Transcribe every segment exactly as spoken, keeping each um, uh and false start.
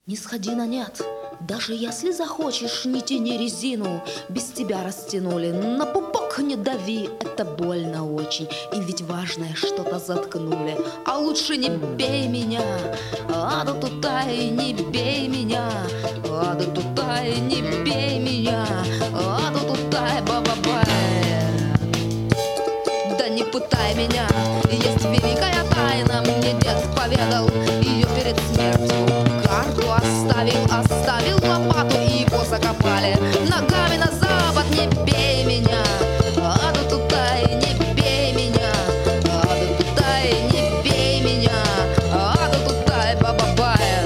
Не сходи на нет, даже если захочешь, не тяни резину, без тебя растянули. На пупок не дави, это больно очень, и ведь важное что-то заткнули. А лучше не бей меня, ада тутай, не бей меня, ада тутай, не бей меня, ада тутай, ба-ба-бай. Да не пытай меня, есть великая тайна, мне дед поведал ее перед смертью. Карту оставил, оставил лопату, и его закопали. Ногами на запад, не бей меня, ада тутай, не бей меня, ада тутай, не бей меня, ада тутай, ба-ба-бай.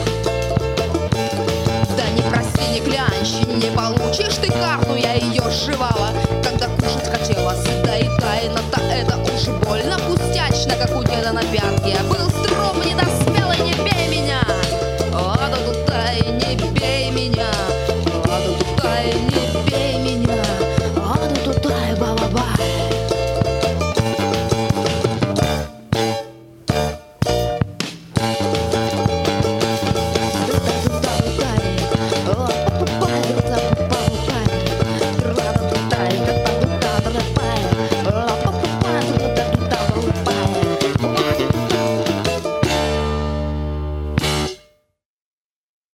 Да не проси, не клянчи, не получишь ты карту, я ее сживала.